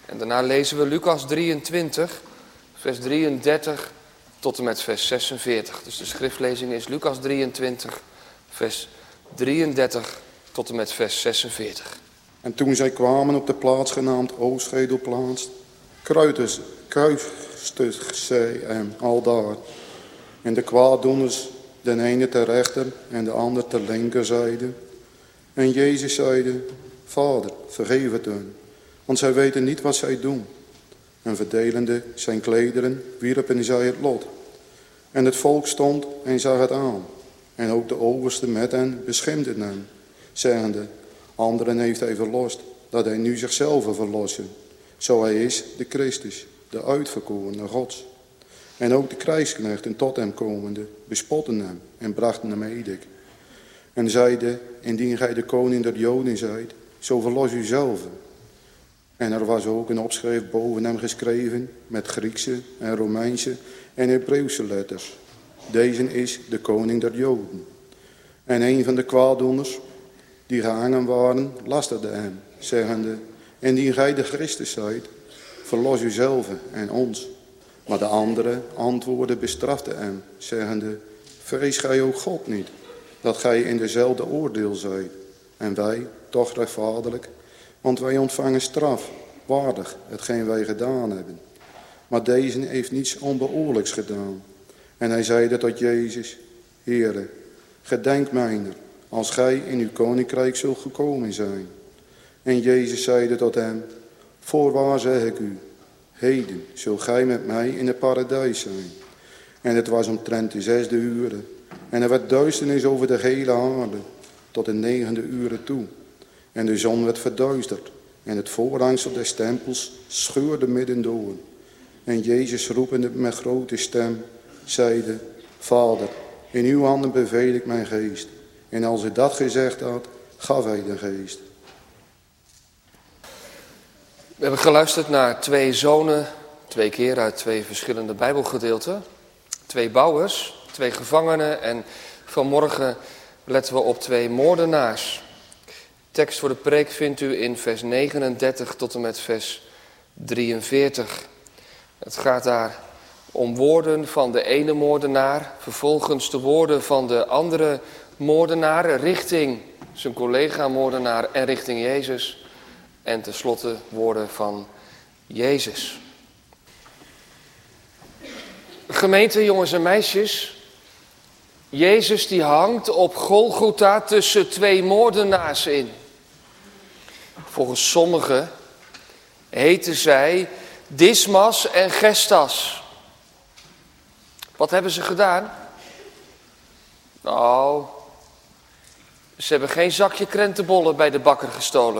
En daarna lezen we Lucas 23, vers 33 tot en met vers 46. Dus de schriftlezing is Lucas 23, vers 33 tot en met vers 46. En toen zij kwamen op de plaats genaamd Oostschedelplaats, kruiste zij hem aldaar. En de kwaaddoeners, de ene ter rechter en de ander ter linkerzijde. En Jezus zeide, Vader, vergeef het hun, want zij weten niet wat zij doen. En verdelende zijn klederen wierpen zij het lot. En het volk stond en zag het aan. En ook de overste met hen beschimpten hem, zeggende, anderen heeft hij verlost, dat hij nu zichzelf verlossen. Zo hij is de Christus, de uitverkorene Gods. En ook de krijgsknechten tot hem komende bespotten hem en brachten hem edik. En zeiden, indien gij de koning der Joden zijt, zo verlos u zelf. En er was ook een opschrift boven hem geschreven met Griekse en Romeinse en Hebreeuwse letters. Deze is de koning der Joden. En een van de kwaaddoeners die gehangen waren, lasterde hem, zeggende, indien gij de Christus zijt, verlos u zelf en ons. Maar de andere antwoordde bestrafte hem, zeggende, vrees gij ook God niet, dat gij in dezelfde oordeel zijt. En wij, toch rechtvaardig, want wij ontvangen straf, waardig hetgeen wij gedaan hebben. Maar deze heeft niets onbehoorlijks gedaan. En hij zeide tot Jezus, Heere, gedenk mijner, als gij in uw koninkrijk zult gekomen zijn. En Jezus zeide tot hem, voorwaar zeg ik u, heden zult gij met mij in het paradijs zijn. En het was omtrent de 6e uur. En er werd duisternis over de hele aarde, tot de 9e uur toe. En de zon werd verduisterd, en het voorhangsel des tempels scheurde middendoor. En Jezus roepende met grote stem, zeide, Vader, in uw handen beveel ik mijn geest. En als hij dat gezegd had, gaf hij de geest. We hebben geluisterd naar 2 zonen, 2 keer uit 2 verschillende Bijbelgedeelten. 2 bouwers, 2 gevangenen en vanmorgen letten we op 2 moordenaars. Tekst voor de preek vindt u in vers 39 tot en met vers 43. Het gaat daar om woorden van de ene moordenaar, vervolgens de woorden van de andere moordenaar richting zijn collega-moordenaar en richting Jezus. En tenslotte woorden van Jezus. Gemeente, jongens en meisjes. Jezus die hangt op Golgotha tussen 2 moordenaars in. Volgens sommigen heten zij Dismas en Gestas. Wat hebben ze gedaan? Nou, ze hebben geen zakje krentenbollen bij de bakker gestolen.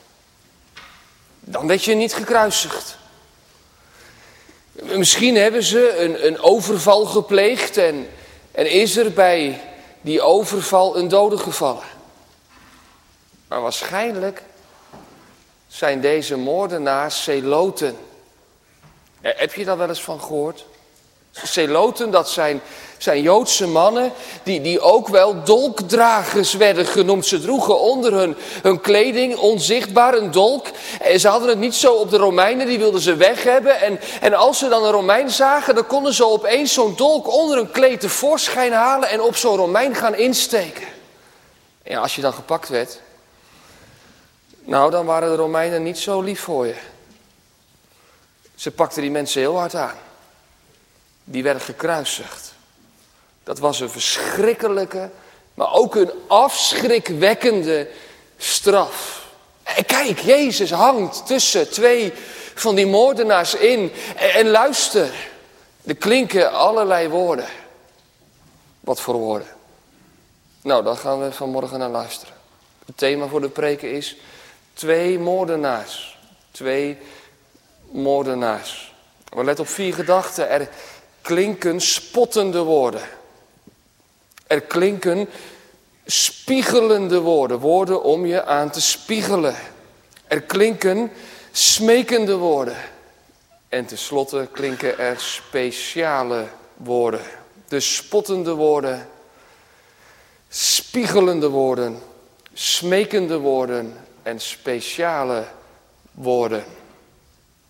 Dan werd je niet gekruisigd. Misschien hebben ze een overval gepleegd en is er bij die overval een dode gevallen. Maar waarschijnlijk zijn deze moordenaars zeloten. Heb je daar wel eens van gehoord? Zeloten, dat zijn Joodse mannen die ook wel dolkdragers werden genoemd. Ze droegen onder hun kleding onzichtbaar een dolk. En ze hadden het niet zo op de Romeinen, die wilden ze weg hebben. En als ze dan een Romein zagen, dan konden ze opeens zo'n dolk onder hun kleed tevoorschijn halen en op zo'n Romein gaan insteken. En als je dan gepakt werd, nou dan waren de Romeinen niet zo lief voor je. Ze pakten die mensen heel hard aan. Die werden gekruisigd. Dat was een verschrikkelijke, maar ook een afschrikwekkende straf. En kijk, Jezus hangt tussen 2 van die moordenaars in. En luister, er klinken allerlei woorden. Wat voor woorden? Nou, daar gaan we vanmorgen naar luisteren. Het thema voor de preken is 2 moordenaars. 2 moordenaars. Maar let op 4 gedachten. Er klinken spottende woorden. Er klinken spiegelende woorden. Woorden om je aan te spiegelen. Er klinken smekende woorden. En tenslotte klinken er speciale woorden. De spottende woorden, spiegelende woorden, smekende woorden en speciale woorden.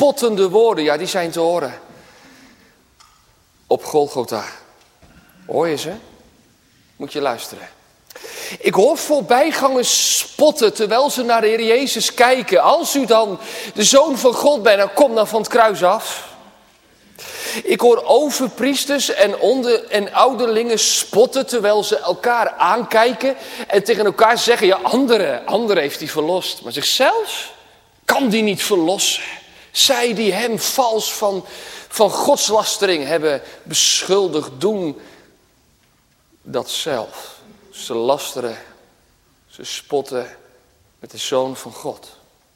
spottende woorden, ja, die zijn te horen. Op Golgotha. Hoor je ze? Moet je luisteren. Ik hoor voorbijgangers spotten terwijl ze naar de Heer Jezus kijken. Als u dan de Zoon van God bent, dan kom dan van het kruis af. Ik hoor overpriesters en ouderlingen spotten terwijl ze elkaar aankijken en tegen elkaar zeggen, ja, anderen heeft hij verlost. Maar zichzelf kan die niet verlossen. Zij die hem vals van godslastering hebben beschuldigd, doen dat zelf. Ze lasteren, ze spotten met de Zoon van God.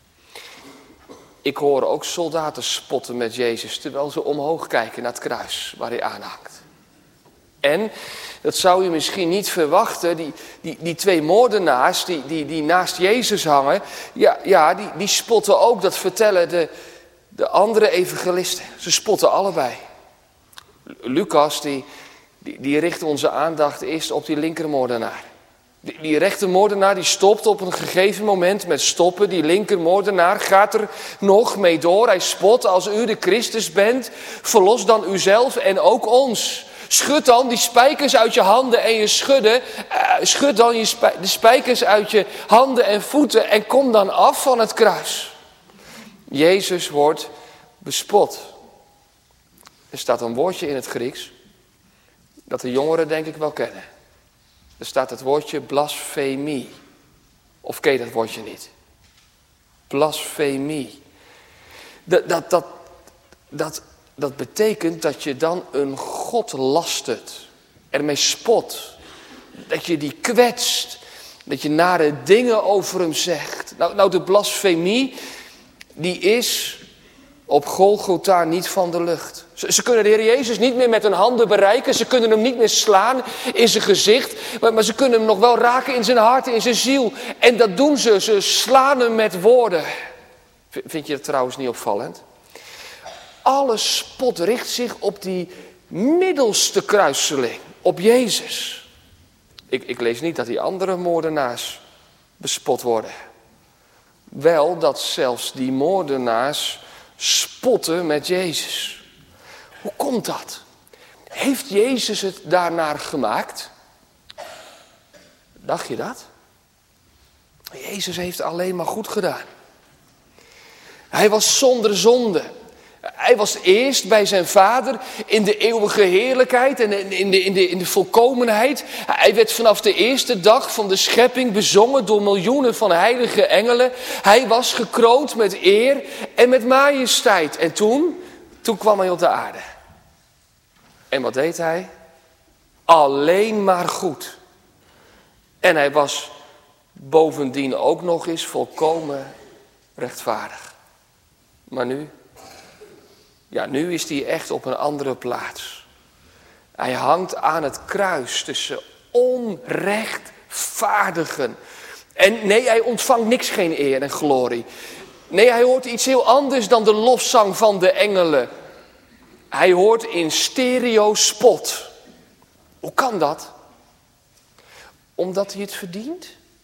Ik hoor ook soldaten spotten met Jezus terwijl ze omhoog kijken naar het kruis waar hij aanhangt. En, dat zou je misschien niet verwachten, die twee moordenaars die naast Jezus hangen, die spotten ook, dat vertellen de andere evangelisten. Ze spotten allebei. Lucas die richt onze aandacht eerst op die linkermoordenaar. Die rechtermoordenaar die stopt op een gegeven moment met stoppen. Die linkermoordenaar gaat er nog mee door. Hij spot, als u de Christus bent, verlos dan uzelf en ook ons. Schud dan die spijkers uit je handen en je schud dan de spijkers uit je handen en voeten en kom dan af van het kruis. Jezus wordt bespot. Er staat een woordje in het Grieks dat de jongeren denk ik wel kennen. Er staat het woordje blasfemie. Of ken je dat woordje niet? Blasfemie. Dat betekent dat je dan een God lastert. Ermee spot. Dat je die kwetst. Dat je nare dingen over hem zegt. Nou, de blasfemie, die is op Golgotha niet van de lucht. Ze kunnen de Heer Jezus niet meer met hun handen bereiken. Ze kunnen hem niet meer slaan in zijn gezicht. Maar ze kunnen hem nog wel raken in zijn hart, in zijn ziel. En dat doen ze. Ze slaan hem met woorden. Vind je dat trouwens niet opvallend? Alle spot richt zich op die middelste kruiseling. Op Jezus. Ik lees niet dat die andere moordenaars bespot worden. Wel dat zelfs die moordenaars spotten met Jezus. Hoe komt dat? Heeft Jezus het daarnaar gemaakt? Dacht je dat? Jezus heeft alleen maar goed gedaan. Hij was zonder zonde. Hij was eerst bij zijn Vader in de eeuwige heerlijkheid en in de volkomenheid. Hij werd vanaf de eerste dag van de schepping bezongen door miljoenen van heilige engelen. Hij was gekroond met eer en met majesteit. En toen kwam hij op de aarde. En wat deed hij? Alleen maar goed. En hij was bovendien ook nog eens volkomen rechtvaardig. Maar nu? Ja, nu is hij echt op een andere plaats. Hij hangt aan het kruis tussen onrechtvaardigen. En nee, hij ontvangt niks, geen eer en glorie. Nee, hij hoort iets heel anders dan de lofzang van de engelen. Hij hoort in stereo spot. Hoe kan dat? Omdat hij het verdient?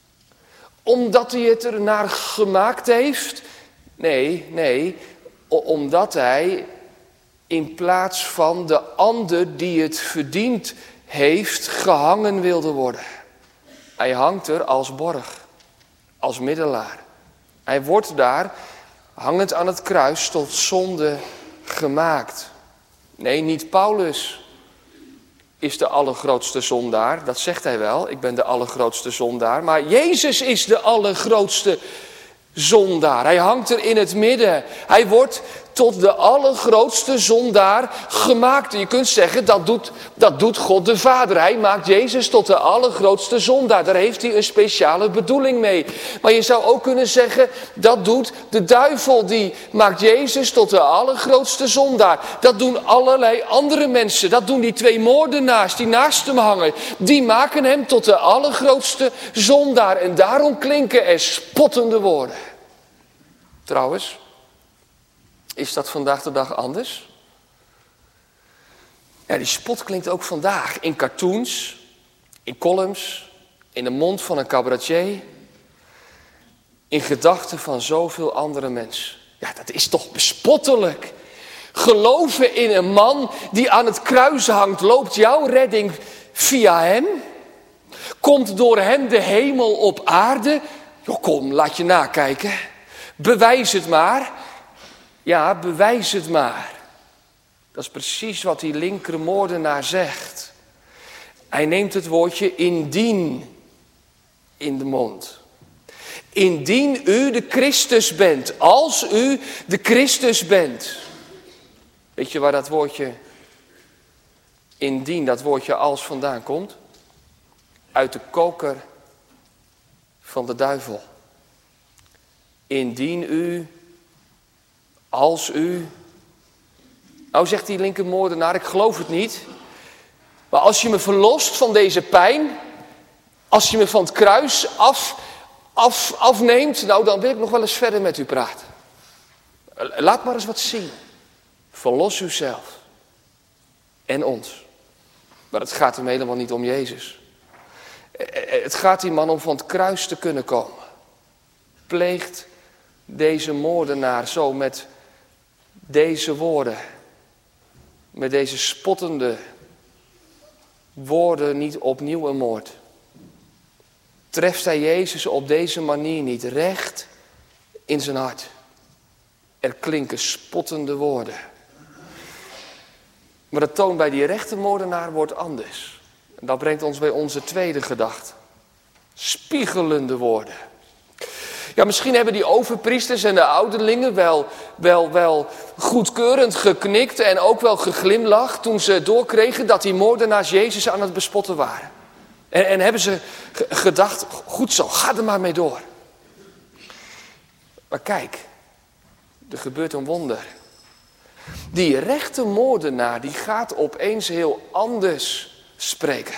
Omdat hij het ernaar gemaakt heeft? Nee, omdat hij in plaats van de ander die het verdiend heeft, gehangen wilde worden. Hij hangt er als borg, als middelaar. Hij wordt daar, hangend aan het kruis, tot zonde gemaakt. Nee, niet Paulus is de allergrootste zondaar. Dat zegt hij wel, ik ben de allergrootste zondaar. Maar Jezus is de allergrootste zondaar. Hij hangt er in het midden. Hij wordt tot de allergrootste zondaar gemaakt. Je kunt zeggen, dat doet God de Vader. Hij maakt Jezus tot de allergrootste zondaar. Daar heeft hij een speciale bedoeling mee. Maar je zou ook kunnen zeggen, dat doet de duivel. Die maakt Jezus tot de allergrootste zondaar. Dat doen allerlei andere mensen. Dat doen die twee moordenaars die naast hem hangen. Die maken hem tot de allergrootste zondaar. En daarom klinken er spottende woorden. Trouwens, is dat vandaag de dag anders? Ja, die spot klinkt ook vandaag in cartoons, in columns, in de mond van een cabaretier, in gedachten van zoveel andere mensen. Ja, dat is toch bespottelijk. Geloven in een man die aan het kruis hangt, loopt jouw redding via hem? Komt door hem de hemel op aarde? Jo, kom, laat je nakijken. Bewijs het maar. Ja, bewijs het maar. Dat is precies wat die linkermoordenaar zegt. Hij neemt het woordje indien in de mond. Indien u de Christus bent, als u de Christus bent. Weet je waar dat woordje indien, dat woordje als vandaan komt? Uit de koker van de duivel. Indien u, als u. Nou zegt die linkermoordenaar, ik geloof het niet. Maar als je me verlost van deze pijn, als je me van het kruis afneemt, nou dan wil ik nog wel eens verder met u praten. Laat maar eens wat zien. Verlos uzelf en ons. Maar het gaat hem helemaal niet om Jezus. Het gaat die man om van het kruis te kunnen komen. Pleegt deze moordenaar zo met deze woorden, met deze spottende woorden niet opnieuw een moord? Treft hij Jezus op deze manier niet recht in zijn hart? Er klinken spottende woorden. Maar de toon bij die rechtermoordenaar wordt anders. En dat brengt ons bij onze tweede gedachte. Spiegelende woorden. Ja, misschien hebben die overpriesters en de ouderlingen wel goedkeurend geknikt en ook wel geglimlacht toen ze doorkregen dat die moordenaars Jezus aan het bespotten waren. En hebben ze gedacht, goed zo, ga er maar mee door. Maar kijk, er gebeurt een wonder. Die rechtermoordenaar die gaat opeens heel anders spreken.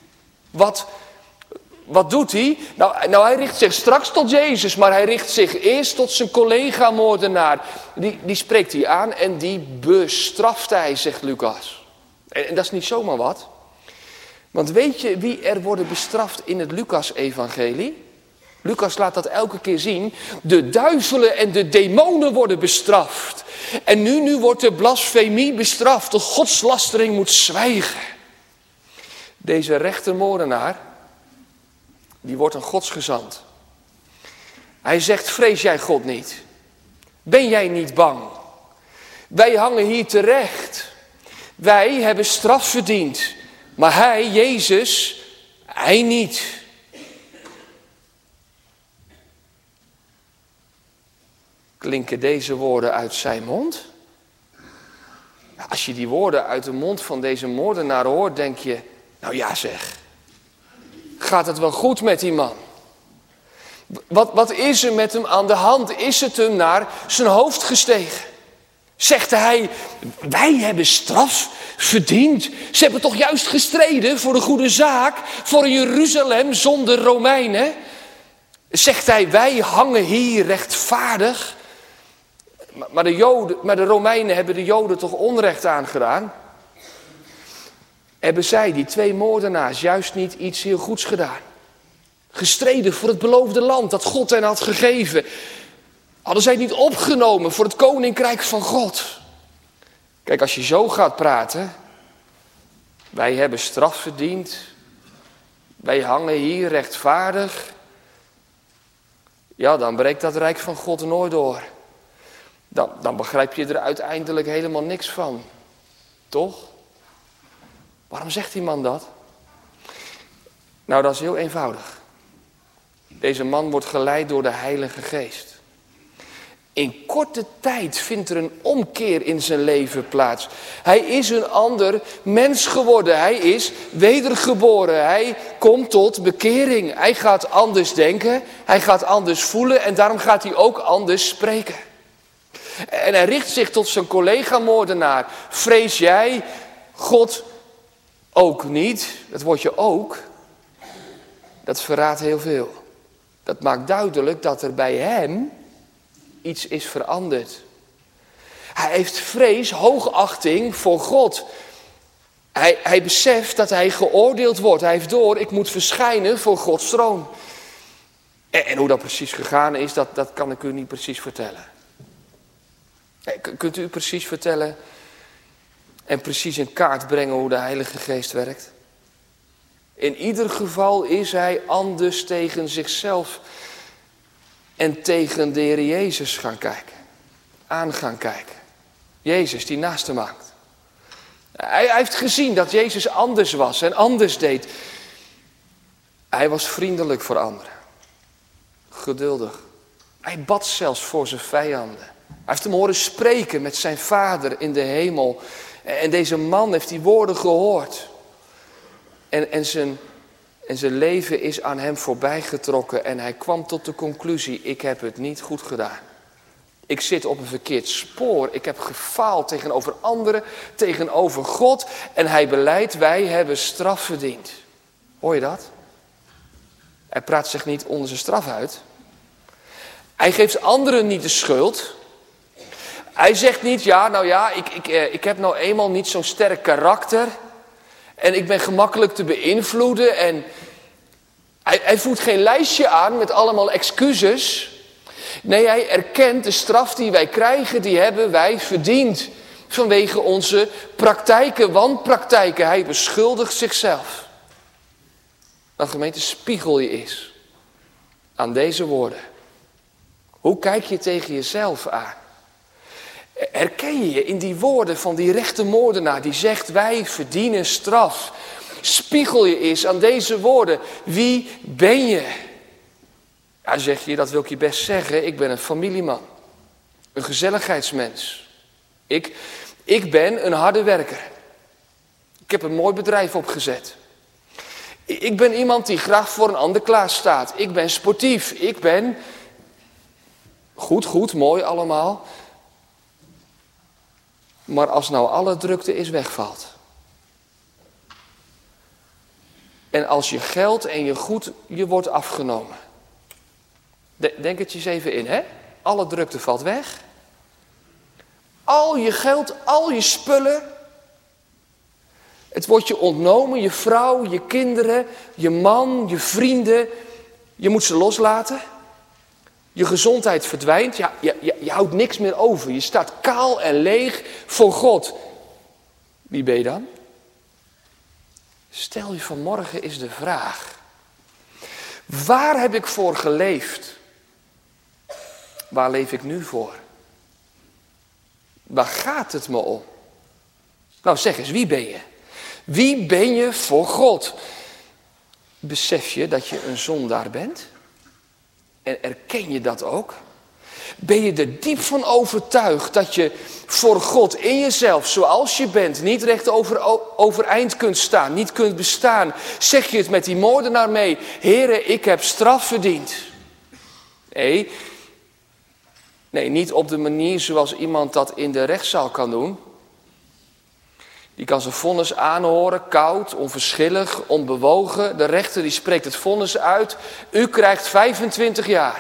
Wat doet hij? Nou, hij richt zich straks tot Jezus, maar hij richt zich eerst tot zijn collega-moordenaar. Die spreekt hij aan en die bestraft hij, zegt Lucas. En dat is niet zomaar wat. Want weet je wie er worden bestraft in het Lucas-evangelie? Lucas laat dat elke keer zien. De duivelen en de demonen worden bestraft. En nu wordt de blasfemie bestraft. De godslastering moet zwijgen. Deze rechtermoordenaar, die wordt een godsgezant. Hij zegt, vrees jij God niet? Ben jij niet bang? Wij hangen hier terecht. Wij hebben straf verdiend. Maar hij, Jezus, hij niet. Klinken deze woorden uit zijn mond? Als je die woorden uit de mond van deze moordenaar hoort, denk je, nou ja zeg, gaat het wel goed met die man? Wat is er met hem aan de hand? Is het hem naar zijn hoofd gestegen? Zegt hij, wij hebben straf verdiend. Ze hebben toch juist gestreden voor de goede zaak, voor een Jeruzalem zonder Romeinen? Zegt hij, wij hangen hier rechtvaardig. Maar de Romeinen hebben de Joden toch onrecht aangedaan? Hebben zij, die twee moordenaars, juist niet iets heel goeds gedaan? Gestreden voor het beloofde land dat God hen had gegeven. Hadden zij niet opgenomen voor het koninkrijk van God? Kijk, als je zo gaat praten. Wij hebben straf verdiend. Wij hangen hier rechtvaardig. Ja, dan breekt dat rijk van God nooit door. Dan begrijp je er uiteindelijk helemaal niks van. Toch? Waarom zegt die man dat? Nou, dat is heel eenvoudig. Deze man wordt geleid door de Heilige Geest. In korte tijd vindt er een omkeer in zijn leven plaats. Hij is een ander mens geworden. Hij is wedergeboren. Hij komt tot bekering. Hij gaat anders denken. Hij gaat anders voelen. En daarom gaat hij ook anders spreken. En hij richt zich tot zijn collega-moordenaar. Vrees jij God ook niet? Dat woordje ook, dat verraadt heel veel. Dat maakt duidelijk dat er bij hem iets is veranderd. Hij heeft vrees, hoogachting voor God. Hij beseft dat hij geoordeeld wordt. Hij heeft door, ik moet verschijnen voor Gods troon. En hoe dat precies gegaan is, dat kan ik u niet precies vertellen. Kunt u precies vertellen en precies in kaart brengen hoe de Heilige Geest werkt? In ieder geval is hij anders tegen zichzelf en tegen de Heer Jezus gaan kijken. Jezus die naast hem hangt. Hij heeft gezien dat Jezus anders was en anders deed. Hij was vriendelijk voor anderen. Geduldig. Hij bad zelfs voor zijn vijanden. Hij heeft hem horen spreken met zijn Vader in de hemel. En deze man heeft die woorden gehoord. En zijn leven is aan hem voorbijgetrokken. En hij kwam tot de conclusie, ik heb het niet goed gedaan. Ik zit op een verkeerd spoor. Ik heb gefaald tegenover anderen, tegenover God. En hij belijdt, wij hebben straf verdiend. Hoor je dat? Hij praat zich niet onder zijn straf uit. Hij geeft anderen niet de schuld. Hij zegt niet, ik heb nou eenmaal niet zo'n sterk karakter. En ik ben gemakkelijk te beïnvloeden. En hij voegt geen lijstje aan met allemaal excuses. Nee, hij erkent de straf die wij krijgen, die hebben wij verdiend. Vanwege onze praktijken, wanpraktijken. Hij beschuldigt zichzelf. Nou gemeente, spiegel je eens aan deze woorden. Hoe kijk je tegen jezelf aan? Herken je je in die woorden van die rechte moordenaar die zegt wij verdienen straf? Spiegel je eens aan deze woorden. Wie ben je? Ja, zeg je, dat wil ik je best zeggen. Ik ben een familieman. Een gezelligheidsmens. Ik ben een harde werker. Ik heb een mooi bedrijf opgezet. Ik ben iemand die graag voor een ander klaar staat. Ik ben sportief. Ik ben... Goed, mooi allemaal. Maar als nou alle drukte is wegvalt. En als je geld en je goed je wordt afgenomen. Denk het je eens even in, hè? Alle drukte valt weg. Al je geld, al je spullen. Het wordt je ontnomen, je vrouw, je kinderen, je man, je vrienden. Je moet ze loslaten. Je gezondheid verdwijnt. Je houdt niks meer over. Je staat kaal en leeg voor God. Wie ben je dan? Stel je vanmorgen is de vraag. Waar heb ik voor geleefd? Waar leef ik nu voor? Waar gaat het me om? Nou zeg eens, wie ben je? Wie ben je voor God? Besef je dat je een zondaar bent? En erken je dat ook? Ben je er diep van overtuigd dat je voor God in jezelf, zoals je bent, niet recht overeind kunt staan, niet kunt bestaan? Zeg je het met die moordenaar mee? Heere, ik heb straf verdiend. Nee, niet op de manier zoals iemand dat in de rechtszaal kan doen. Die kan zijn vonnis aanhoren, koud, onverschillig, onbewogen. De rechter die spreekt het vonnis uit. U krijgt 25 jaar.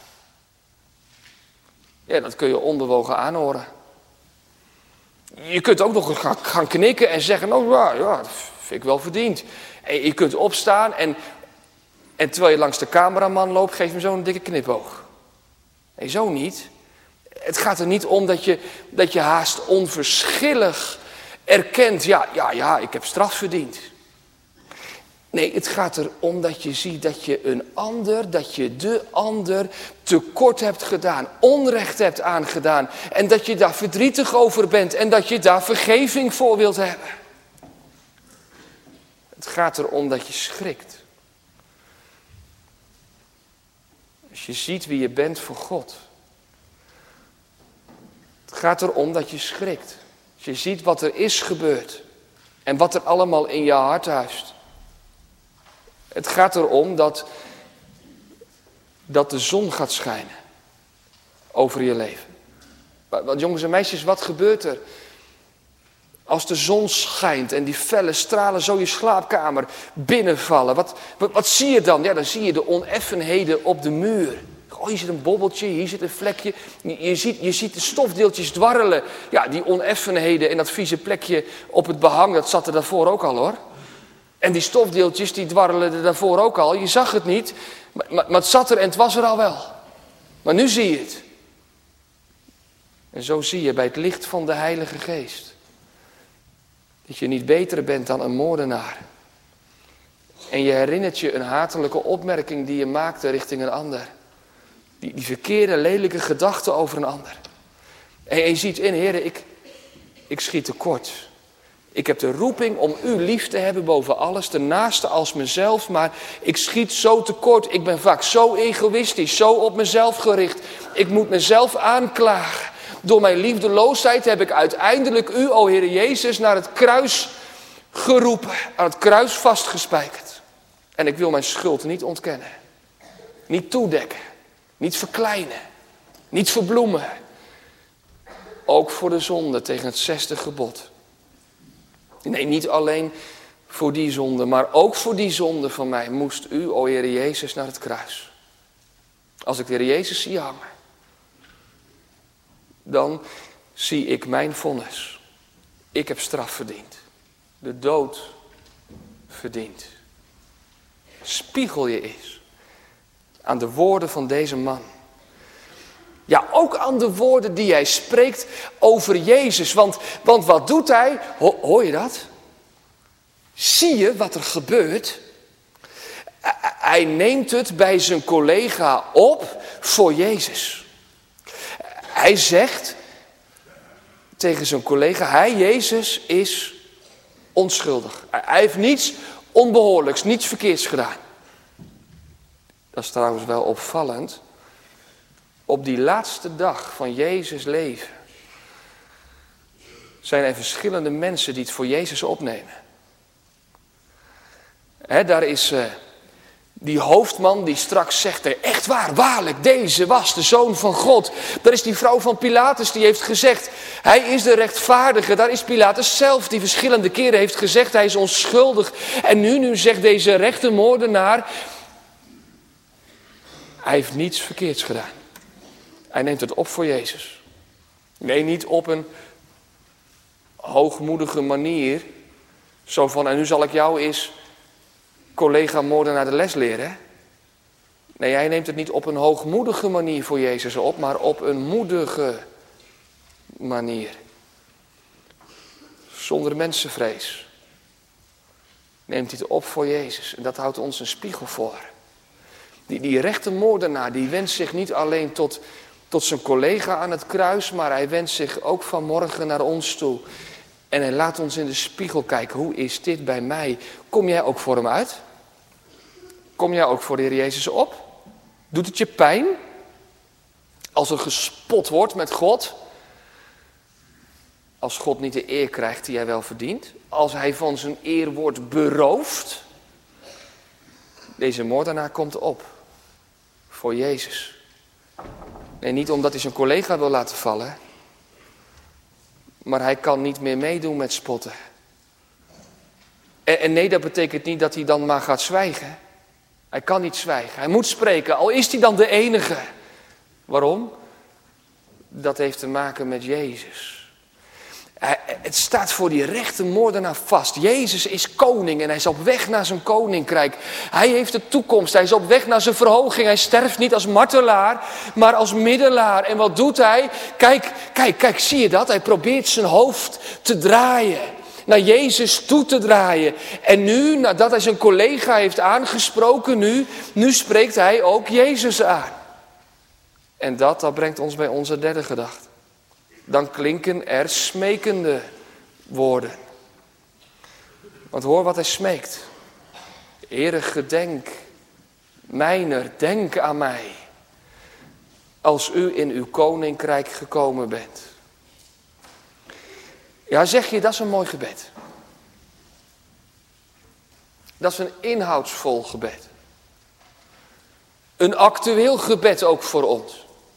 Ja, dat kun je onbewogen aanhoren. Je kunt ook nog gaan knikken en zeggen, nou ja, dat vind ik wel verdiend. En je kunt opstaan en terwijl je langs de cameraman loopt, geef hem zo'n dikke knipoog. Nee, zo niet. Het gaat er niet om dat je haast onverschillig erkent, ja, ik heb straf verdiend. Nee, het gaat erom dat je ziet dat je de ander tekort hebt gedaan, onrecht hebt aangedaan. En dat je daar verdrietig over bent en dat je daar vergeving voor wilt hebben. Het gaat erom dat je schrikt. Als je ziet wie je bent voor God. Het gaat erom dat je schrikt. Als je ziet wat er is gebeurd. En wat er allemaal in je hart huist. Het gaat erom dat de zon gaat schijnen. Over je leven. Want jongens en meisjes, wat gebeurt er? Als de zon schijnt en die felle stralen zo je slaapkamer binnenvallen. Wat zie je dan? Ja, dan zie je de oneffenheden op de muur. Oh, hier zit een bobbeltje, hier zit een vlekje. Je ziet de stofdeeltjes dwarrelen. Ja, die oneffenheden en dat vieze plekje op het behang, dat zat er daarvoor ook al hoor. En die stofdeeltjes, die dwarrelen er daarvoor ook al. Je zag het niet, maar het zat er en het was er al wel. Maar nu zie je het. En zo zie je bij het licht van de Heilige Geest dat je niet beter bent dan een moordenaar. En je herinnert je een hatelijke opmerking die je maakte richting een ander. Die verkeerde, lelijke gedachte over een ander. En je ziet in, Heer, ik schiet tekort. Ik heb de roeping om u lief te hebben boven alles, de naaste als mezelf, maar ik schiet zo tekort. Ik ben vaak zo egoïstisch, zo op mezelf gericht. Ik moet mezelf aanklagen. Door mijn liefdeloosheid heb ik uiteindelijk u, o Heer Jezus, naar het kruis geroepen, aan het kruis vastgespijkerd. En ik wil mijn schuld niet ontkennen, niet toedekken, niet verkleinen, niet verbloemen. Ook voor de zonde tegen het 6e gebod. Nee, niet alleen voor die zonde, maar ook voor die zonde van mij moest u, o Heer Jezus, naar het kruis. Als ik de Heer Jezus zie hangen, dan zie ik mijn vonnis. Ik heb straf verdiend. De dood verdiend. Spiegel je eens aan de woorden van deze man. Ja, ook aan de woorden die hij spreekt over Jezus. Want wat doet hij? Hoor je dat? Zie je wat er gebeurt? Hij neemt het bij zijn collega op voor Jezus. Hij zegt tegen zijn collega, hij, Jezus, is onschuldig. Hij heeft niets onbehoorlijks, niets verkeerds gedaan. Dat is trouwens wel opvallend. Op die laatste dag van Jezus' leven zijn er verschillende mensen die het voor Jezus opnemen. Daar is die hoofdman die straks zegt, echt waar, waarlijk, deze was de Zoon van God. Daar is die vrouw van Pilatus die heeft gezegd, hij is de rechtvaardige. Daar is Pilatus zelf die verschillende keren heeft gezegd, hij is onschuldig. En nu zegt deze rechte moordenaar, hij heeft niets verkeerds gedaan. Hij neemt het op voor Jezus. Nee, niet op een hoogmoedige manier. Zo van, en nu zal ik jou eens collega moordenaar de les leren. Nee, hij neemt het niet op een hoogmoedige manier voor Jezus op, maar op een moedige manier. Zonder mensenvrees. Neemt hij het op voor Jezus. En dat houdt ons een spiegel voor. Die rechte moordenaar, die wenst zich niet alleen tot zijn collega aan het kruis, maar hij wendt zich ook vanmorgen naar ons toe. En hij laat ons in de spiegel kijken, hoe is dit bij mij? Kom jij ook voor hem uit? Kom jij ook voor de Heer Jezus op? Doet het je pijn? Als er gespot wordt met God? Als God niet de eer krijgt die hij wel verdient? Als hij van zijn eer wordt beroofd? Deze moordenaar komt op. Voor Jezus. Nee, niet omdat hij zijn collega wil laten vallen. Maar hij kan niet meer meedoen met spotten. En nee, dat betekent niet dat hij dan maar gaat zwijgen. Hij kan niet zwijgen. Hij moet spreken, al is hij dan de enige. Waarom? Dat heeft te maken met Jezus. Het staat voor die rechte moordenaar vast. Jezus is koning en hij is op weg naar zijn koninkrijk. Hij heeft de toekomst, hij is op weg naar zijn verhoging. Hij sterft niet als martelaar, maar als middelaar. En wat doet hij? Kijk, zie je dat? Hij probeert zijn hoofd te draaien. Naar Jezus toe te draaien. En nu, nadat hij zijn collega heeft aangesproken, nu spreekt hij ook Jezus aan. En dat brengt ons bij onze derde gedachte. Dan klinken er smekende woorden. Want hoor wat hij smeekt. Heere, gedenk mijner, denk aan mij. Als u in uw koninkrijk gekomen bent. Ja, zeg je, dat is een mooi gebed. Dat is een inhoudsvol gebed. Een actueel gebed ook voor ons.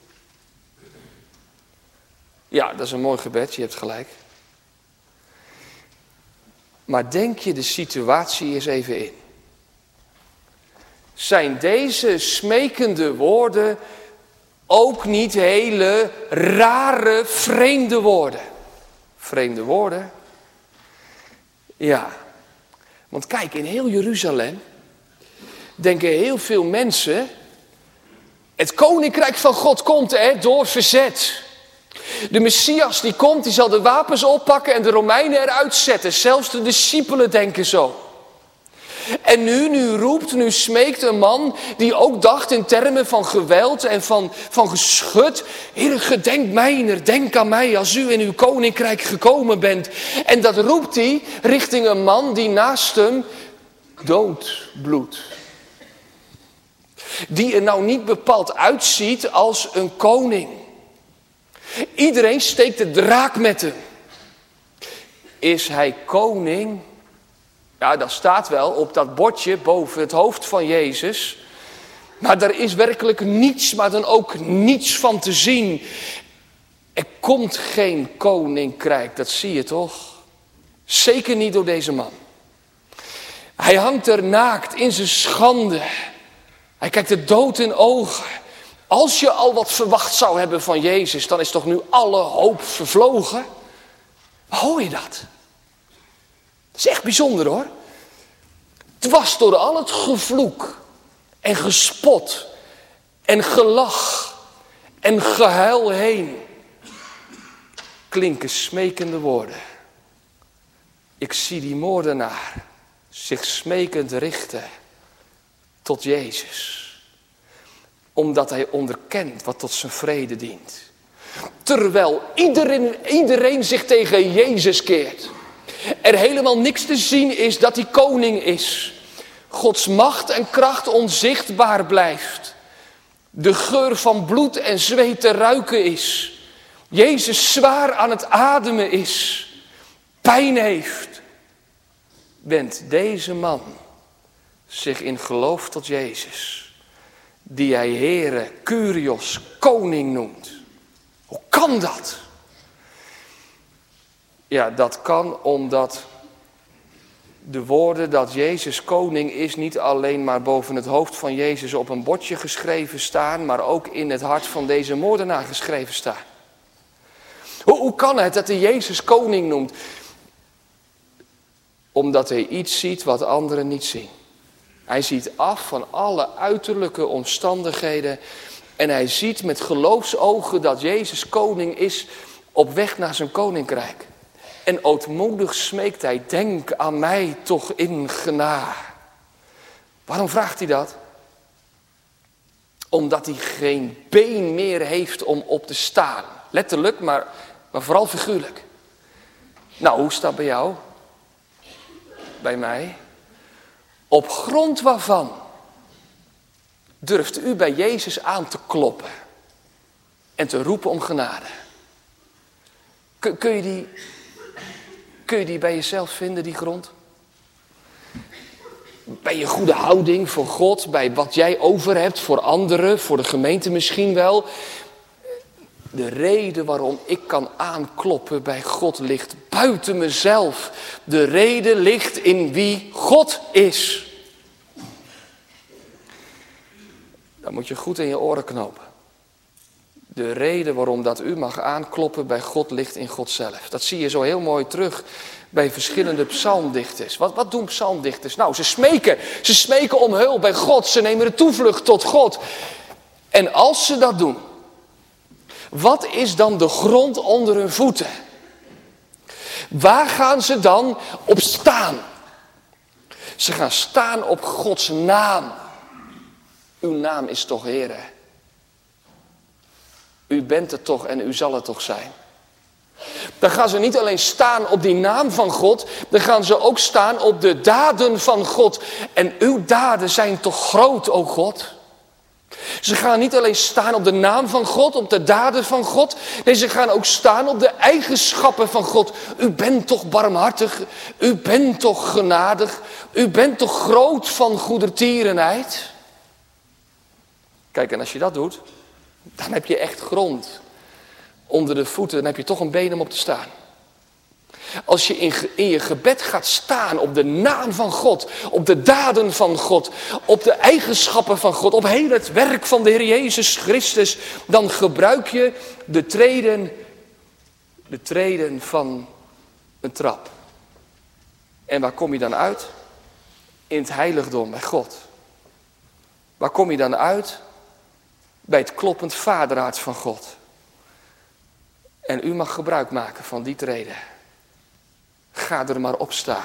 Ja, dat is een mooi gebed, je hebt gelijk. Maar denk je de situatie eens even in. Zijn deze smekende woorden ook niet hele rare, vreemde woorden? Vreemde woorden? Ja. Want kijk, in heel Jeruzalem denken heel veel mensen, het koninkrijk van God komt door verzet. De Messias die komt, die zal de wapens oppakken en de Romeinen eruit zetten. Zelfs de discipelen denken zo. En nu smeekt een man die ook dacht in termen van geweld en van geschut. Heer, gedenk mijner, denk aan mij als u in uw koninkrijk gekomen bent. En dat roept hij richting een man die naast hem dood bloedt. Die er nou niet bepaald uitziet als een koning. Iedereen steekt de draak met hem. Is hij koning? Ja, dat staat wel op dat bordje boven het hoofd van Jezus. Maar daar is werkelijk niets, maar dan ook niets van te zien. Er komt geen koninkrijk, dat zie je toch? Zeker niet door deze man. Hij hangt er naakt in zijn schande. Hij kijkt de dood in ogen. Als je al wat verwacht zou hebben van Jezus, dan is toch nu alle hoop vervlogen? Hoor je dat? Dat is echt bijzonder hoor. Dwars door al het gevloek en gespot en gelach en gehuil heen klinken smekende woorden. Ik zie die moordenaar zich smekend richten tot Jezus. Omdat hij onderkent wat tot zijn vrede dient. Terwijl iedereen zich tegen Jezus keert. Er helemaal niks te zien is dat hij koning is. Gods macht en kracht onzichtbaar blijft. De geur van bloed en zweet te ruiken is. Jezus zwaar aan het ademen is. Pijn heeft. Wendt deze man zich in geloof tot Jezus. Die hij Heere, Kyrios, koning noemt. Hoe kan dat? Ja, dat kan omdat de woorden dat Jezus koning is niet alleen maar boven het hoofd van Jezus op een bordje geschreven staan, maar ook in het hart van deze moordenaar geschreven staan. Hoe kan het dat hij Jezus koning noemt? Omdat hij iets ziet wat anderen niet zien. Hij ziet af van alle uiterlijke omstandigheden en hij ziet met geloofsogen dat Jezus koning is op weg naar zijn koninkrijk. En ootmoedig smeekt hij, denk aan mij toch in genade. Waarom vraagt hij dat? Omdat hij geen been meer heeft om op te staan. Letterlijk, maar vooral figuurlijk. Nou, hoe staat bij jou? Bij mij? Op grond waarvan durft u bij Jezus aan te kloppen en te roepen om genade? Kun je die bij jezelf vinden, die grond? Bij je goede houding voor God, bij wat jij over hebt voor anderen, voor de gemeente misschien wel. De reden waarom ik kan aankloppen bij God ligt buiten mezelf. De reden ligt in wie God is. Dat moet je goed in je oren knopen. De reden waarom dat u mag aankloppen bij God ligt in God zelf. Dat zie je zo heel mooi terug bij verschillende psalmdichters. Wat doen psalmdichters? Nou, ze smeken om hulp bij God. Ze nemen de toevlucht tot God. En als ze dat doen, wat is dan de grond onder hun voeten? Waar gaan ze dan op staan? Ze gaan staan op Gods naam. Uw naam is toch Heere. U bent het toch en u zal het toch zijn. Dan gaan ze niet alleen staan op die naam van God. Dan gaan ze ook staan op de daden van God. En uw daden zijn toch groot, o God. Ze gaan niet alleen staan op de naam van God, op de daden van God. Nee, ze gaan ook staan op de eigenschappen van God. U bent toch barmhartig. U bent toch genadig. U bent toch groot van goedertierenheid. Kijk, en als je dat doet, dan heb je echt grond onder de voeten. Dan heb je toch een been om op te staan. Als je in je gebed gaat staan op de naam van God, op de daden van God, op de eigenschappen van God, op heel het werk van de Heer Jezus Christus, dan gebruik je de treden van een trap. En waar kom je dan uit? In het heiligdom bij God. Waar kom je dan uit? Bij het kloppend vaderhart van God. En u mag gebruik maken van die trede. Ga er maar op staan.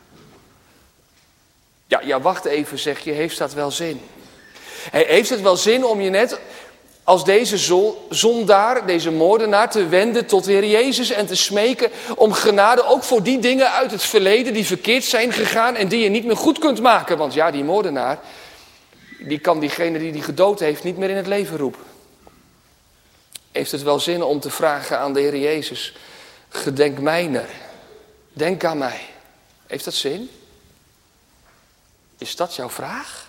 Ja, wacht even, zeg je, heeft dat wel zin? Heeft het wel zin om je net als deze zondaar, deze moordenaar, te wenden tot de Heer Jezus en te smeken om genade ook voor die dingen uit het verleden die verkeerd zijn gegaan en die je niet meer goed kunt maken? Want ja, die moordenaar, die kan diegene die gedood heeft niet meer in het leven roepen. Heeft het wel zin om te vragen aan de Heer Jezus, gedenk mijner, denk aan mij. Heeft dat zin? Is dat jouw vraag?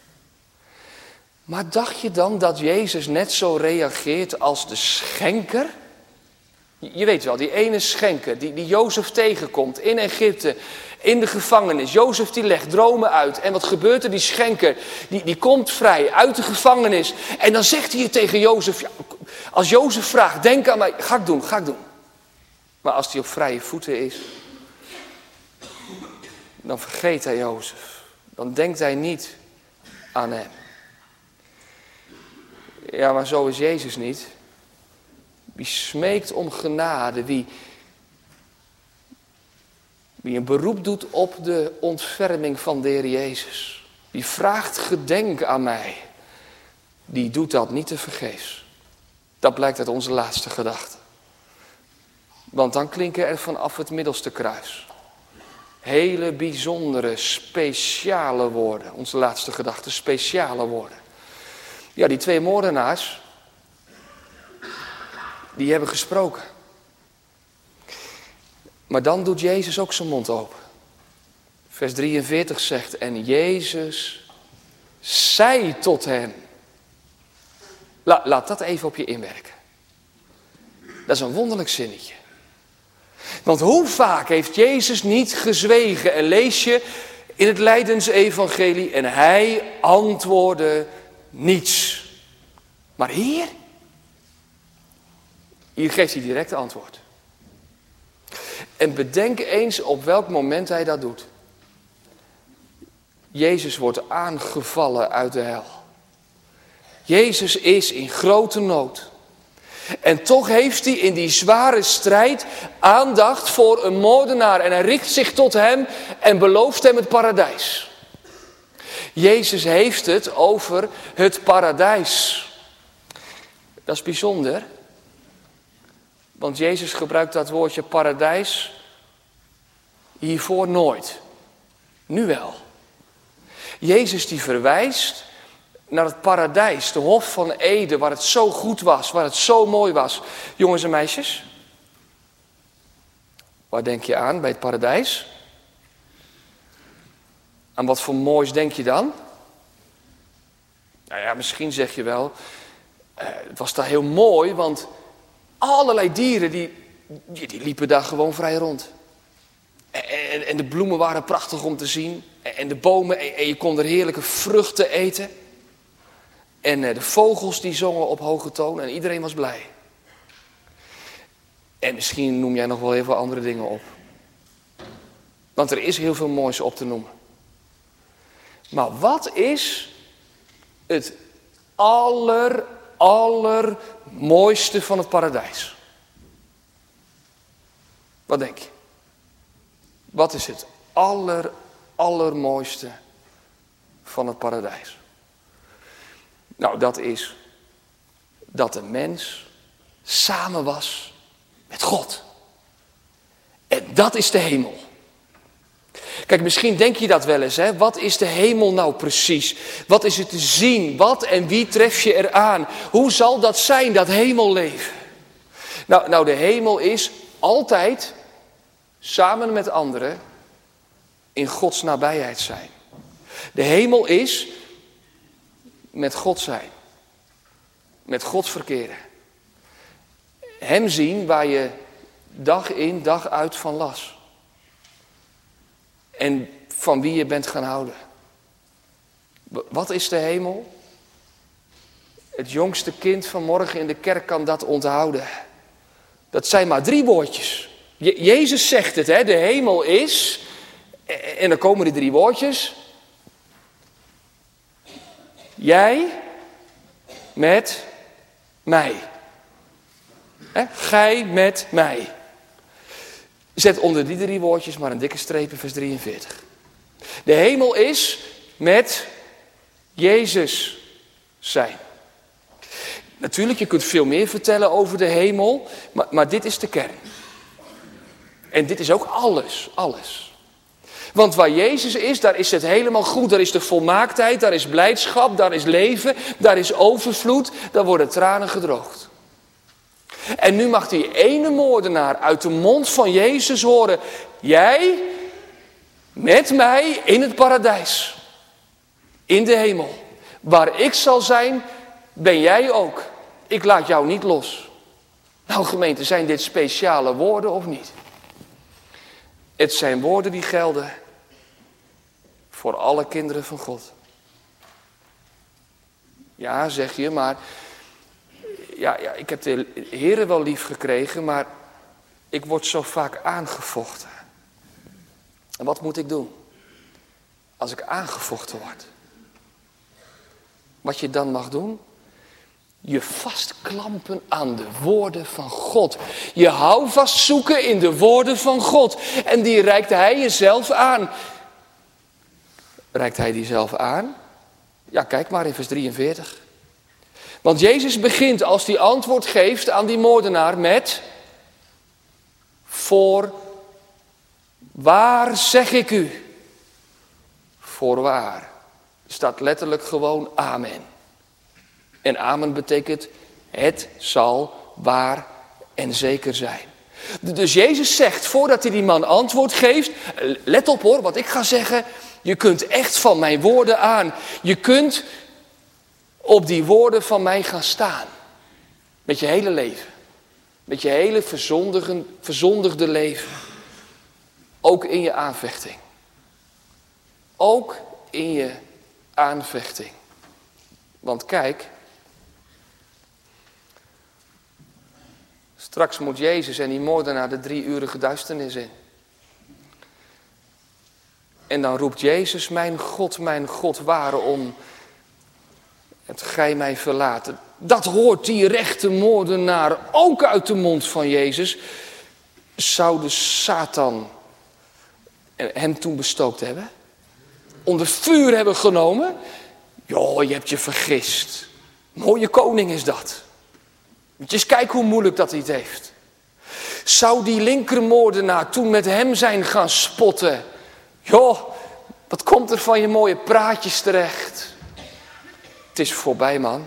Maar dacht je dan dat Jezus net zo reageert als de schenker? Je weet wel, die ene schenker die Jozef tegenkomt in Egypte, in de gevangenis. Jozef die legt dromen uit. En wat gebeurt er? Die schenker, die komt vrij uit de gevangenis. En dan zegt hij tegen Jozef, ja, als Jozef vraagt, denk aan mij, ga ik doen. Maar als hij op vrije voeten is, dan vergeet hij Jozef. Dan denkt hij niet aan hem. Ja, maar zo is Jezus niet. Wie smeekt om genade, wie een beroep doet op de ontferming van de Heer Jezus. Die vraagt gedenk aan mij. Die doet dat niet tevergeefs. Dat blijkt uit onze laatste gedachte. Want dan klinken er vanaf het middelste kruis hele bijzondere, speciale woorden. Onze laatste gedachte, speciale woorden. Ja, die twee moordenaars, die hebben gesproken. Maar dan doet Jezus ook zijn mond open. Vers 43 zegt, en Jezus zei tot hen. Laat dat even op je inwerken. Dat is een wonderlijk zinnetje. Want hoe vaak heeft Jezus niet gezwegen? En lees je in het Lijdensevangelie, en hij antwoordde niets. Maar hier geeft hij direct antwoord. En bedenk eens op welk moment hij dat doet. Jezus wordt aangevallen uit de hel. Jezus is in grote nood. En toch heeft hij in die zware strijd aandacht voor een moordenaar. En hij richt zich tot hem en belooft hem het paradijs. Jezus heeft het over het paradijs. Dat is bijzonder. Want Jezus gebruikt dat woordje paradijs hiervoor nooit. Nu wel. Jezus die verwijst naar het paradijs, de Hof van Eden, waar het zo goed was, waar het zo mooi was. Jongens en meisjes, waar denk je aan bij het paradijs? Aan wat voor moois denk je dan? Nou ja, misschien zeg je wel, het was daar heel mooi, want allerlei dieren die liepen daar gewoon vrij rond. En de bloemen waren prachtig om te zien. En de bomen, en je kon er heerlijke vruchten eten. En de vogels die zongen op hoge toon en iedereen was blij. En misschien noem jij nog wel heel veel andere dingen op. Want er is heel veel moois op te noemen. Maar wat is het allermooiste van het paradijs? Wat denk je? Wat is het allermooiste van het paradijs? Nou, dat is dat de mens samen was met God. En dat is de hemel. Kijk, misschien denk je dat wel eens, hè? Wat is de hemel nou precies? Wat is het te zien? Wat en wie tref je eraan? Hoe zal dat zijn, dat hemelleven? Nou, de hemel is altijd samen met anderen in Gods nabijheid zijn. De hemel is met God zijn. Met God verkeren. Hem zien waar je dag in, dag uit van las. En van wie je bent gaan houden. Wat is de hemel? Het jongste kind vanmorgen in de kerk kan dat onthouden. Dat zijn maar 3 woordjes. Jezus zegt het, hè? De hemel is, en dan komen die 3 woordjes. Jij met mij. Gij met mij. Zet onder die 3 woordjes maar een dikke streep in vers 43. De hemel is met Jezus zijn. Natuurlijk, je kunt veel meer vertellen over de hemel, maar dit is de kern. En dit is ook alles. Want waar Jezus is, daar is het helemaal goed. Daar is de volmaaktheid, daar is blijdschap, daar is leven, daar is overvloed. Daar worden tranen gedroogd. En nu mag die ene moordenaar uit de mond van Jezus horen: jij met mij in het paradijs. In de hemel. Waar ik zal zijn, ben jij ook. Ik laat jou niet los. Nou gemeente, zijn dit speciale woorden of niet? Het zijn woorden die gelden voor alle kinderen van God. Ja, zeg je, maar ja, ik heb de Heere wel lief gekregen, maar ik word zo vaak aangevochten. En wat moet ik doen als ik aangevochten word? Wat je dan mag doen? Je vastklampen aan de woorden van God. Je houvast zoeken in de woorden van God. En die reikt hij jezelf aan. Reikt hij die zelf aan? Ja, kijk maar in vers 43. Want Jezus begint als hij antwoord geeft aan die moordenaar met: voorwaar zeg ik u. Voorwaar. Staat letterlijk gewoon amen. En amen betekent: het zal waar en zeker zijn. Dus Jezus zegt, voordat hij die man antwoord geeft: let op hoor, wat ik ga zeggen. Je kunt echt van mijn woorden aan. Je kunt op die woorden van mij gaan staan. Met je hele leven. Met je hele verzondigde leven. Ook in je aanvechting. Ook in je aanvechting. Want kijk, straks moet Jezus en die moordenaar de 3-urige duisternis in. En dan roept Jezus: mijn God, waarom hebt gij mij verlaten? Dat hoort die rechte moordenaar ook uit de mond van Jezus. Zou de Satan hem toen bestookt hebben? Onder vuur hebben genomen? Joh, je hebt je vergist. Mooie koning is dat. Moet je eens kijken hoe moeilijk dat hij het heeft. Zou die linkermoordenaar toen met hem zijn gaan spotten? Joh, wat komt er van je mooie praatjes terecht? Het is voorbij, man.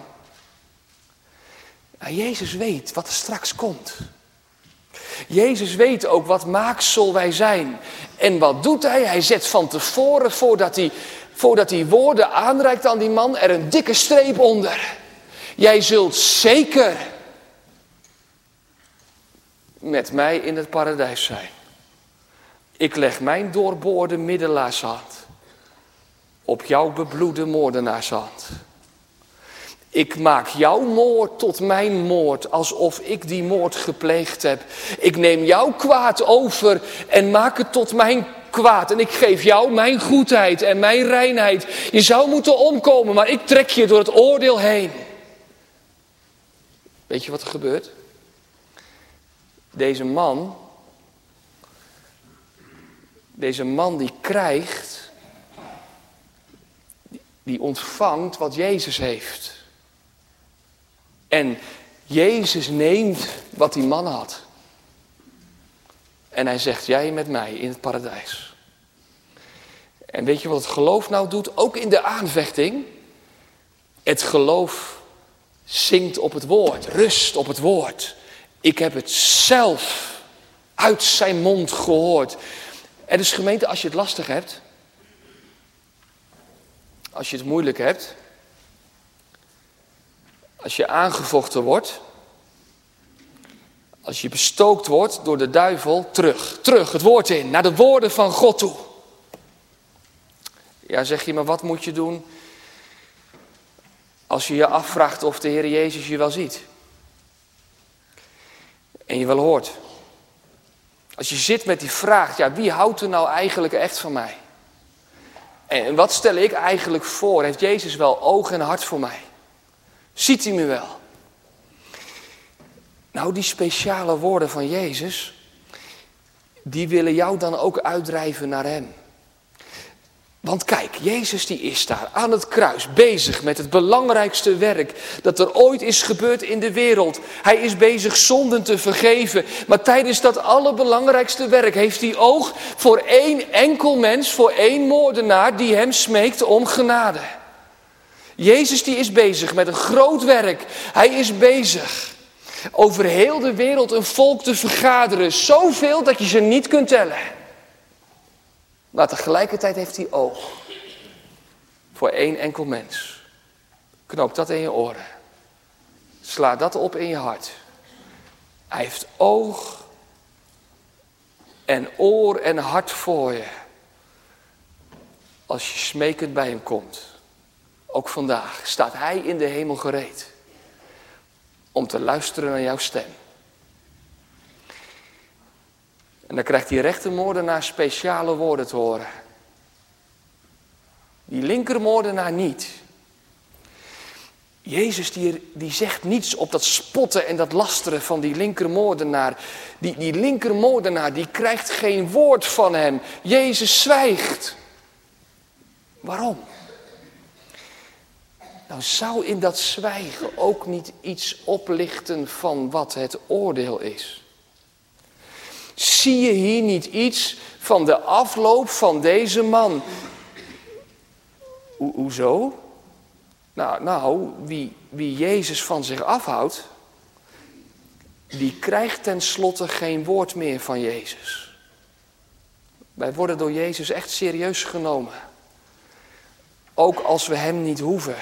Nou, Jezus weet wat er straks komt. Jezus weet ook wat maaksel wij zijn. En wat doet hij? Hij zet van tevoren, voordat hij woorden aanreikt aan die man, er een dikke streep onder. Jij zult zeker met mij in het paradijs zijn. Ik leg mijn doorboorde middelaarshand op jouw bebloede moordenaarshand. Ik maak jouw moord tot mijn moord, alsof ik die moord gepleegd heb. Ik neem jouw kwaad over en maak het tot mijn kwaad. En ik geef jou mijn goedheid en mijn reinheid. Je zou moeten omkomen, maar ik trek je door het oordeel heen. Weet je wat er gebeurt? Deze man die krijgt, die ontvangt wat Jezus heeft. En Jezus neemt wat die man had. En hij zegt: jij met mij in het paradijs. En weet je wat het geloof nou doet? Ook in de aanvechting. Het geloof zingt op het woord, rust op het woord. Ik heb het zelf uit zijn mond gehoord. En dus gemeente, als je het lastig hebt, als je het moeilijk hebt, als je aangevochten wordt, als je bestookt wordt door de duivel, terug het woord in, naar de woorden van God toe. Ja, zeg je, maar wat moet je doen als je je afvraagt of de Heer Jezus je wel ziet? En je wel hoort. Als je zit met die vraag, ja, wie houdt er nou eigenlijk echt van mij? En wat stel ik eigenlijk voor? Heeft Jezus wel oog en hart voor mij? Ziet hij me wel? Nou, die speciale woorden van Jezus, die willen jou dan ook uitdrijven naar hem. Want kijk, Jezus die is daar aan het kruis bezig met het belangrijkste werk dat er ooit is gebeurd in de wereld. Hij is bezig zonden te vergeven. Maar tijdens dat allerbelangrijkste werk heeft hij oog voor één enkel mens, voor één moordenaar die hem smeekt om genade. Jezus die is bezig met een groot werk. Hij is bezig over heel de wereld een volk te vergaderen. Zoveel dat je ze niet kunt tellen. Maar tegelijkertijd heeft hij oog voor één enkel mens. Knoop dat in je oren. Sla dat op in je hart. Hij heeft oog en oor en hart voor je. Als je smekend bij hem komt. Ook vandaag staat hij in de hemel gereed. Om te luisteren naar jouw stem. En dan krijgt die rechtermoordenaar speciale woorden te horen. Die linkermoordenaar niet. Jezus die zegt niets op dat spotten en dat lasteren van die linkermoordenaar. Die linkermoordenaar die krijgt geen woord van hem. Jezus zwijgt. Waarom? Nou, zou in dat zwijgen ook niet iets oplichten van wat het oordeel is? Zie je hier niet iets van de afloop van deze man? Hoezo? Nou, wie Jezus van zich afhoudt, die krijgt tenslotte geen woord meer van Jezus. Wij worden door Jezus echt serieus genomen. Ook als we hem niet hoeven.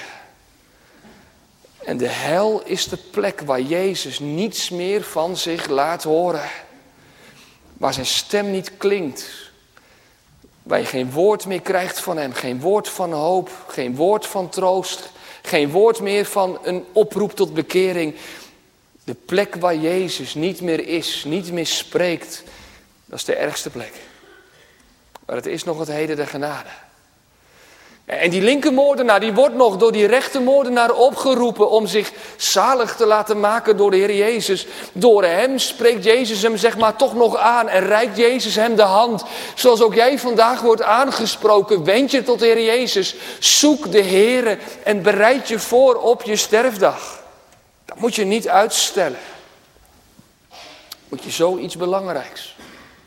En de hel is de plek waar Jezus niets meer van zich laat horen. Waar zijn stem niet klinkt. Waar je geen woord meer krijgt van hem. Geen woord van hoop. Geen woord van troost. Geen woord meer van een oproep tot bekering. De plek waar Jezus niet meer is. Niet meer spreekt. Dat is de ergste plek. Maar het is nog het heden der genade. En die linkermoordenaar die wordt nog door die rechtermoordenaar opgeroepen om zich zalig te laten maken door de Heer Jezus. Door hem spreekt Jezus hem zeg maar toch nog aan en reikt Jezus hem de hand. Zoals ook jij vandaag wordt aangesproken, wend je tot de Heer Jezus. Zoek de Heer en bereid je voor op je sterfdag. Dat moet je niet uitstellen. Moet je zoiets belangrijks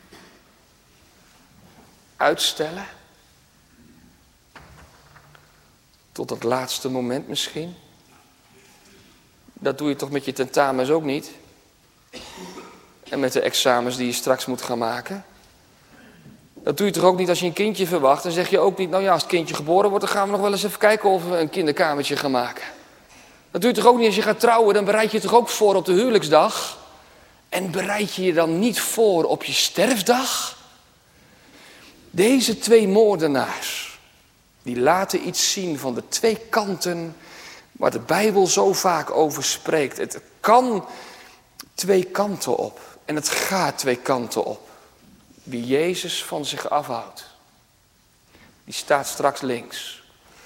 uitstellen? Tot het laatste moment misschien. Dat doe je toch met je tentamens ook niet? En met de examens die je straks moet gaan maken? Dat doe je toch ook niet als je een kindje verwacht? Dan zeg je ook niet, nou ja, als het kindje geboren wordt, dan gaan we nog wel eens even kijken of we een kinderkamertje gaan maken. Dat doe je toch ook niet als je gaat trouwen, dan bereid je je toch ook voor op de huwelijksdag? En bereid je je dan niet voor op je sterfdag? Deze twee moordenaars, die laten iets zien van de twee kanten waar de Bijbel zo vaak over spreekt. Het kan twee kanten op en het gaat twee kanten op. Wie Jezus van zich afhoudt, die staat straks links.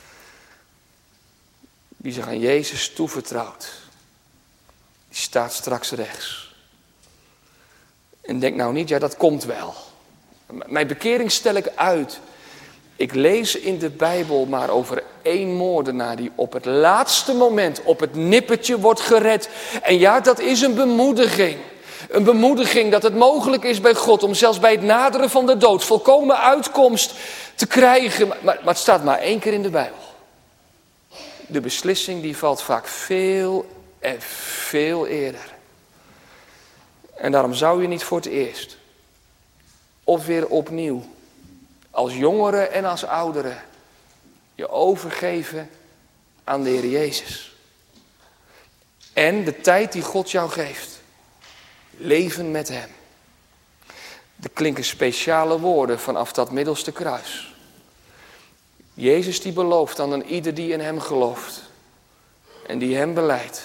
Wie zich aan Jezus toevertrouwt, die staat straks rechts. En denk nou niet, ja dat komt wel. Mijn bekering stel ik uit. Ik lees in de Bijbel maar over één moordenaar die op het laatste moment op het nippertje wordt gered. En ja, dat is een bemoediging. Een bemoediging dat het mogelijk is bij God om zelfs bij het naderen van de dood volkomen uitkomst te krijgen. Maar het staat maar één keer in de Bijbel. De beslissing die valt vaak veel en veel eerder. En daarom zou je niet voor het eerst of weer opnieuw, als jongeren en als ouderen, je overgeven aan de Heer Jezus. En de tijd die God jou geeft, leven met hem. Er klinken speciale woorden vanaf dat middelste kruis. Jezus die belooft aan een ieder die in hem gelooft en die hem belijdt.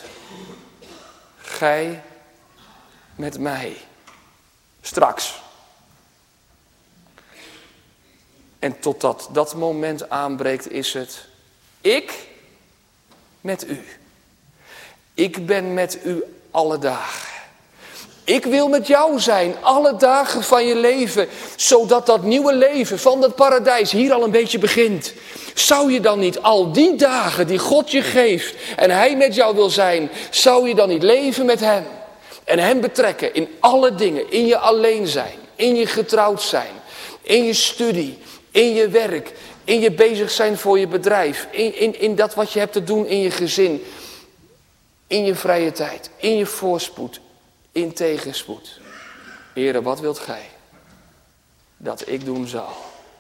Gij met mij, straks. En totdat dat moment aanbreekt is het, ik met u. Ik ben met u alle dagen. Ik wil met jou zijn, alle dagen van je leven, zodat dat nieuwe leven van dat paradijs hier al een beetje begint. Zou je dan niet al die dagen die God je geeft en hij met jou wil zijn, zou je dan niet leven met hem? En hem betrekken in alle dingen, in je alleen zijn, in je getrouwd zijn, in je studie, in je werk, in je bezig zijn voor je bedrijf, in dat wat je hebt te doen in je gezin, in je vrije tijd, in je voorspoed, in tegenspoed. Heere, wat wilt gij dat ik doen zal?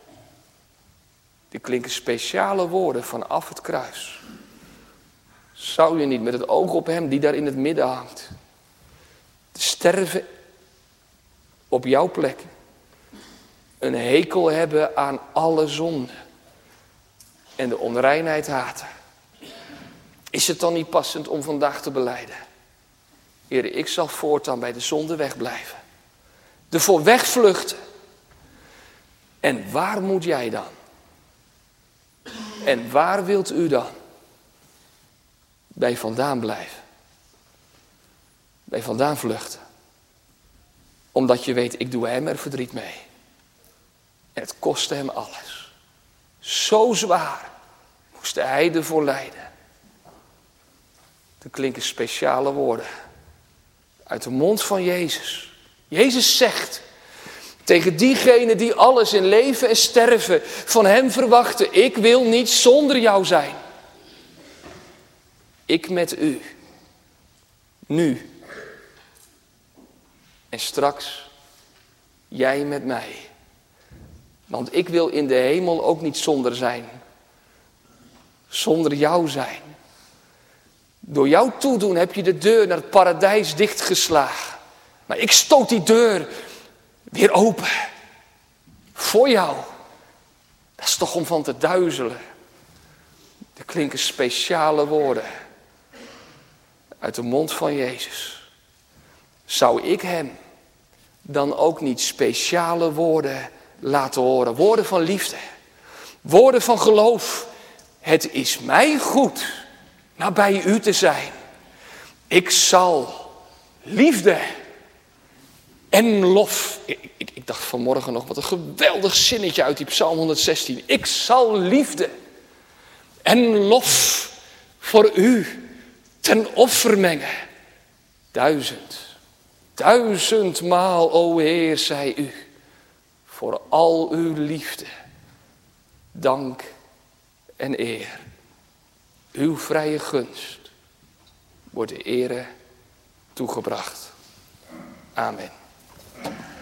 Die klinken speciale woorden vanaf het kruis. Zou je niet met het oog op hem die daar in het midden hangt, te sterven op jouw plek, een hekel hebben aan alle zonde en de onreinheid haten? Is het dan niet passend om vandaag te belijden? Heere, ik zal voortaan bij de zonde wegblijven. Ervoor wegvluchten. En waar moet jij dan? En waar wilt u dan? Bij vandaan blijven. Bij vandaan vluchten. Omdat je weet, ik doe hem er verdriet mee. En het kostte hem alles. Zo zwaar moest hij ervoor lijden. Er klinken speciale woorden uit de mond van Jezus. Jezus zegt tegen diegenen die alles in leven en sterven van hem verwachten: ik wil niet zonder jou zijn. Ik met u. Nu. En straks jij met mij. Want ik wil in de hemel ook niet zonder zijn. Zonder jou zijn. Door jouw toedoen heb je de deur naar het paradijs dichtgeslagen. Maar ik stoot die deur weer open. Voor jou. Dat is toch om van te duizelen. Er klinken speciale woorden uit de mond van Jezus. Zou ik hem dan ook niet speciale woorden laten horen? Woorden van liefde. Woorden van geloof. Het is mij goed nabij u te zijn. Ik zal liefde en lof. Ik dacht vanmorgen nog, wat een geweldig zinnetje uit die Psalm 116. Ik zal liefde en lof voor u ten offer mengen. 1000 maal, o Heer, zij u, voor al uw liefde, dank en eer. Uw vrije gunst wordt de ere toegebracht. Amen.